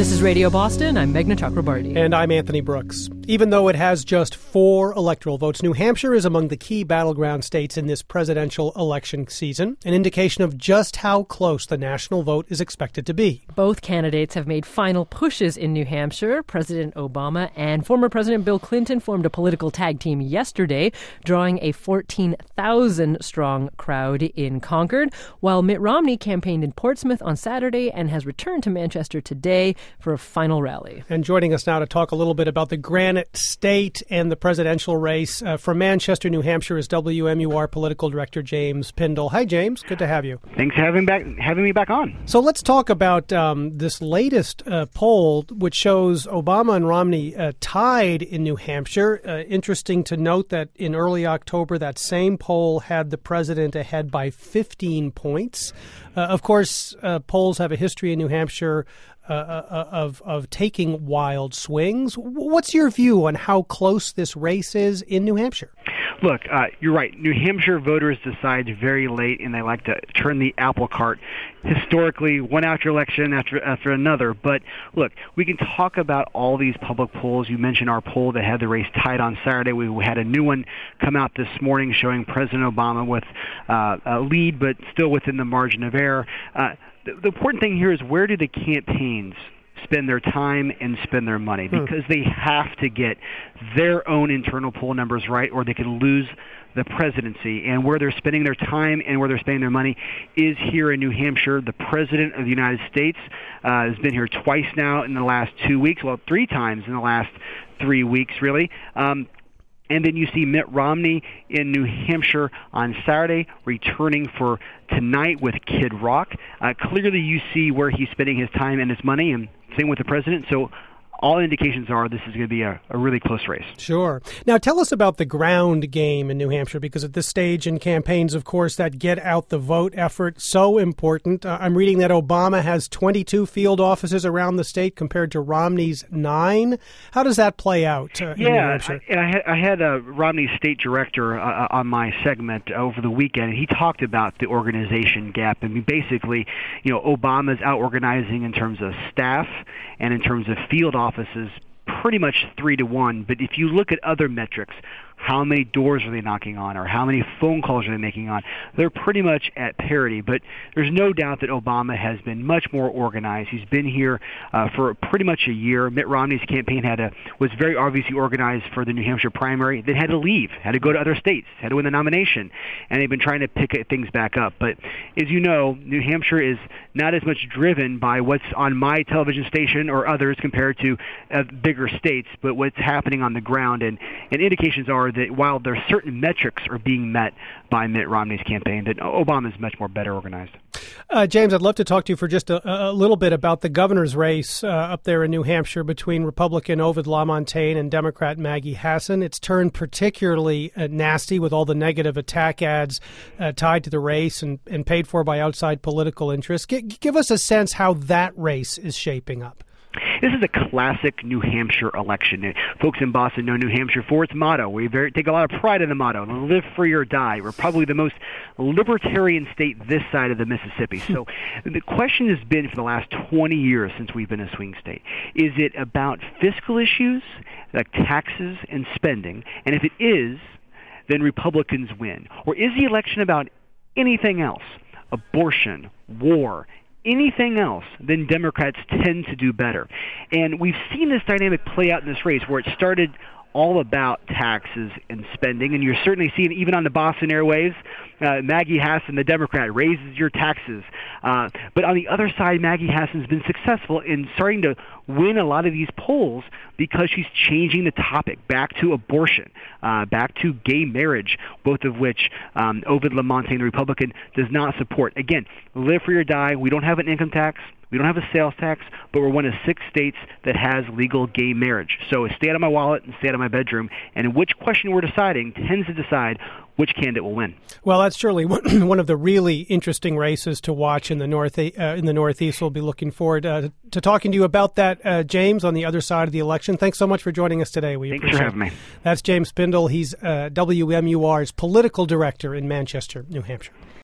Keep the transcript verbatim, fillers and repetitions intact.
This is Radio Boston. I'm Meghna Chakrabarti. And I'm Anthony Brooks. Even though it has just four electoral votes, New Hampshire is among the key battleground states in this presidential election season, an indication of just how close the national vote is expected to be. Both candidates have made final pushes in New Hampshire. President Obama and former President Bill Clinton formed a political tag team yesterday, drawing a fourteen thousand strong crowd in Concord, while Mitt Romney campaigned in Portsmouth on Saturday and has returned to Manchester today for a final rally. And joining us now to talk a little bit about the Granite State and the presidential race uh, from Manchester, New Hampshire is W M U R Political Director James Pindell. Hi, James. Good to have you. Thanks for having, back, having me back on. So let's talk about um, this latest uh, poll, which shows Obama and Romney uh, tied in New Hampshire. Uh, interesting to note that in early October, that same poll had the president ahead by fifteen points. Uh, of course, uh, polls have a history in New Hampshire Uh, of of taking wild swings. What's your view on how close this race is in New Hampshire? Look, uh, you're right. New Hampshire voters decide very late, and they like to turn the apple cart. Historically, one after election after after another. But look, we can talk about all these public polls. You mentioned our poll that had the race tied on Saturday. We had a new one come out this morning showing President Obama with uh, a lead, but still within the margin of error. Uh, The, the important thing here is, where do the campaigns spend their time and spend their money? Because they have to get their own internal poll numbers right, or they could lose the presidency. And where they're spending their time and where they're spending their money is here in New Hampshire. The President of the United States uh, has been here twice now in the last two weeks, well, three times in the last three weeks, really. Um, And then you see Mitt Romney in New Hampshire on Saturday, returning for tonight with Kid Rock. Uh, clearly, you see where he's spending his time and his money, and same with the president. So all indications are this is going to be a, a really close race. Sure. Now, tell us about the ground game in New Hampshire, because at this stage in campaigns, of course, that get-out-the-vote effort, so important. Uh, I'm reading that Obama has twenty-two field offices around the state compared to Romney's nine. How does that play out uh, in yeah, New Hampshire? Yeah, I, I had, I had uh, Romney's state director uh, on my segment over the weekend, and he talked about the organization gap. I mean, basically, you know, Obama's out-organizing in terms of staff and in terms of field offices. Offices pretty much three to one. But if you look at other metrics, how many doors are they knocking on, or how many phone calls are they making on, they're pretty much at parity. But there's no doubt that Obama has been much more organized. He's been here uh, for pretty much a year. Mitt Romney's campaign had a was very obviously organized for the New Hampshire primary. They had to leave, had to go to other states, had to win the nomination, and they've been trying to pick things back up. But as you know, New Hampshire is not as much driven by what's on my television station or others compared to uh, bigger states, but what's happening on the ground. And, and indications are that while there are certain metrics are being met by Mitt Romney's campaign, that Obama is much more better organized. Uh, James, I'd love to talk to you for just a, a little bit about the governor's race uh, up there in New Hampshire between Republican Ovid LaMontagne and Democrat Maggie Hassan. It's turned particularly uh, nasty with all the negative attack ads uh, tied to the race and, and paid for by outside political interests. G- give us a sense how that race is shaping up. This is a classic New Hampshire election. Folks in Boston know New Hampshire for its motto. We very, take a lot of pride in the motto, live free or die. We're probably the most libertarian state this side of the Mississippi. So the question has been for the last twenty years since we've been a swing state, is it about fiscal issues, like taxes and spending? And if it is, then Republicans win. Or is the election about anything else? Abortion, war, anything else, then Democrats tend to do better. And we've seen this dynamic play out in this race where it started all about taxes and spending, and you're certainly seeing it even on the Boston airwaves. Uh, Maggie Hassan, the Democrat, raises your taxes. Uh, but on the other side, Maggie Hassan's been successful in starting to win a lot of these polls because she's changing the topic back to abortion, uh, back to gay marriage, both of which um, Ovid LaMontagne, the Republican, does not support. Again, live free or die. We don't have an income tax. We don't have a sales tax, but we're one of six states that has legal gay marriage. So stay out of my wallet and stay out of my bedroom. And which question we're deciding tends to decide which candidate will win. Well, that's surely one of the really interesting races to watch in the north uh, in the Northeast. We'll be looking forward uh, to talking to you about that, uh, James, on the other side of the election. Thanks so much for joining us today. We Thanks appreciate for having it. me. That's James Pindell. He's uh, W M U R's political director in Manchester, New Hampshire.